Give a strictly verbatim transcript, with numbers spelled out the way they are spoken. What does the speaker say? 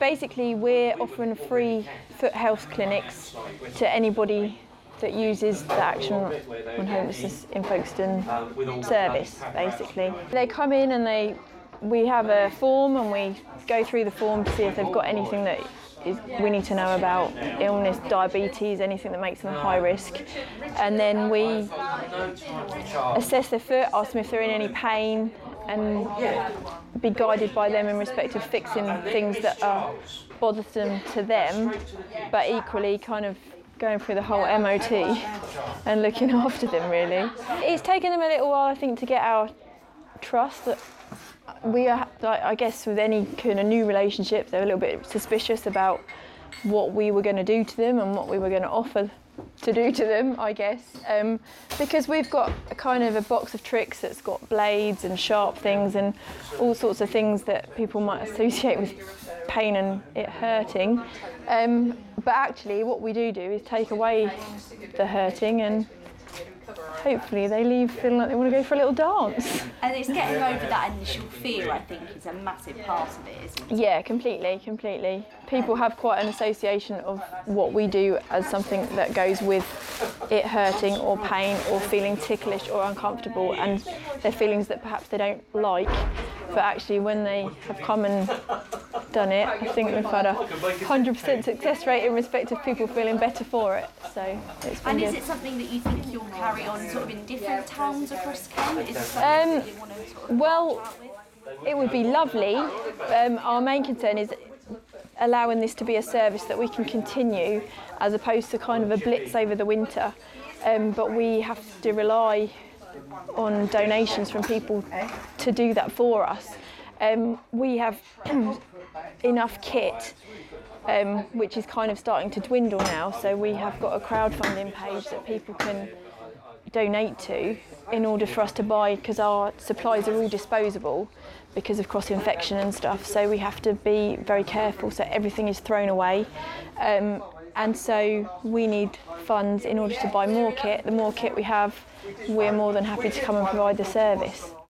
Basically, we're offering free foot health clinics to anybody that uses the Action on Homelessness in Folkestone service, basically. They come in and they, we have a form and we go through the form to see if they've got anything that is, we need to know about illness, diabetes, anything that makes them high risk. And then we assess their foot, ask them if they're in any pain, and be guided by them in respect of fixing things that are bothersome to them, but equally kind of going through the whole M O T and looking after them, really. It's taken them a little while, I think, to get our trust. That we are, I guess, with any kind of new relationship, they're a little bit suspicious about what we were going to do to them and what we were going to offer to do to them, I guess, um, because we've got a kind of a box of tricks that's got blades and sharp things and all sorts of things that people might associate with pain and it hurting. Um, but actually what we do do is take away the hurting, and hopefully they leave feeling like they want to go for a little dance. And it's getting over that initial fear, I think, is a massive part of it, isn't it? Yeah, completely, completely. People have quite an association of what we do as something that goes with it hurting or pain or feeling ticklish or uncomfortable, and they're feelings that perhaps they don't like. But actually when they have come and done it, I think we've had a one hundred percent success rate in respect of people feeling better for it. So it's been And good. is it something that you think you'll carry on sort of in different towns across Kent? Is it something Um, that you want to sort of well, start with? it would be lovely. Um, our main concern is allowing this to be a service that we can continue as opposed to kind of a blitz over the winter. Um, but we have to rely on donations from people to do that for us. Um, we have enough kit, um, which is kind of starting to dwindle now, so we have got a crowdfunding page that people can donate to in order for us to buy, because our supplies are all disposable because of cross-infection and stuff, so we have to be very careful, so everything is thrown away. Um, and so we need funds in order to buy more kit. The more kit we have, we're more than happy to come and provide the service.